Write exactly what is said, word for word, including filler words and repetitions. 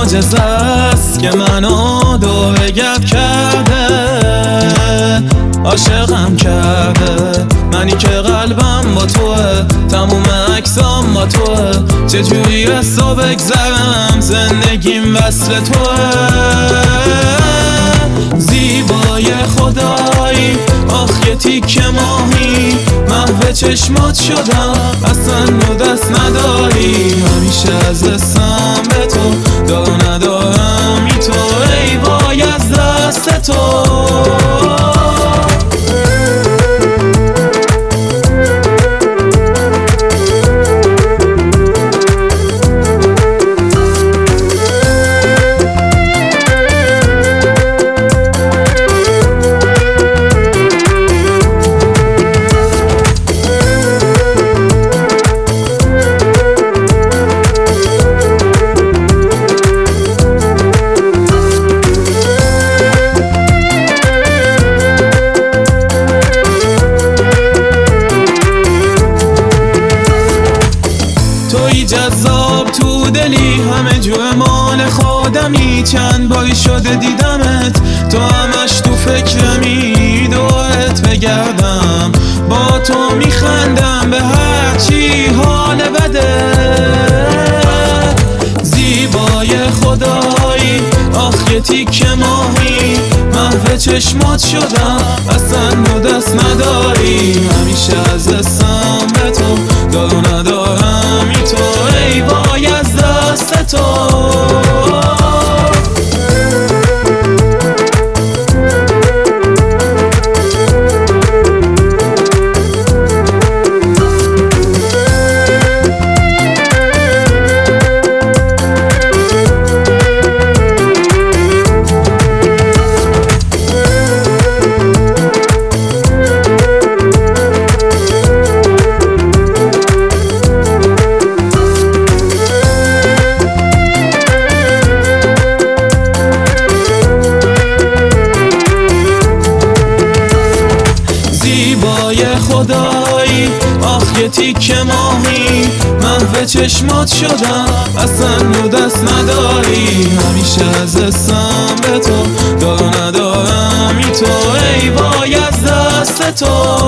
معجزه است که منو دور گپ کرده، عاشقم کرده. منی که قلبم با توه، تموم عکسام با توه. چجوری از تو بگذرم، زندگیم وصل توه. زیبای خدایی، آخ یه تیکه ماهی، محو چشمات شدم، اصلا رو دست نداری. همیشه از دستم به تو، دار ندارم ای تو، ای وای از دست تو. جذاب تو دلی، همه جور مال خودمی. چند باری شده دیدمت، تو همش تو فکرمی. دورت بگردم، با تو میخندم به هر چی حال بده. زیبای خدایی، آخ یه تیکه ماهی، محو چشمات شدم، اصلا رو دست نداری. همیشه از دستم به تو، دارو ندارم ای تو، ای وای از دست تو. خدایی، آخ یه تیکه ماهی، محو چشمات شدم، اصلا رو دست نداری. همیشه از دستم به تو، دارو ندارم ای تو، ای وای از دست تو.